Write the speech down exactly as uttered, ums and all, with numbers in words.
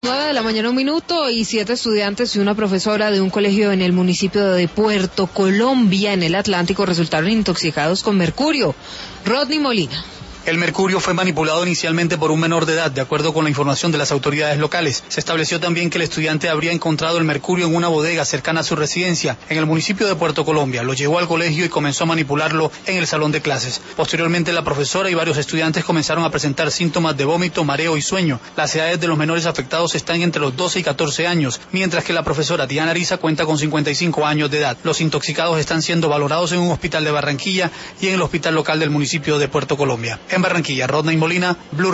Nueve de la mañana, un minuto, y siete estudiantes y una profesora de un colegio en el municipio de Puerto Colombia, en el Atlántico, resultaron intoxicados con mercurio. Rodney Molina. El mercurio fue manipulado inicialmente por un menor de edad, de acuerdo con la información de las autoridades locales. Se estableció también que el estudiante habría encontrado el mercurio en una bodega cercana a su residencia, en el municipio de Puerto Colombia. Lo llevó al colegio y comenzó a manipularlo en el salón de clases. Posteriormente, la profesora y varios estudiantes comenzaron a presentar síntomas de vómito, mareo y sueño. Las edades de los menores afectados están entre los doce y catorce años, mientras que la profesora Diana Ariza cuenta con cincuenta y cinco años de edad. Los intoxicados están siendo valorados en un hospital de Barranquilla y en el hospital local del municipio de Puerto Colombia. En Barranquilla, Rodney Molina, Blue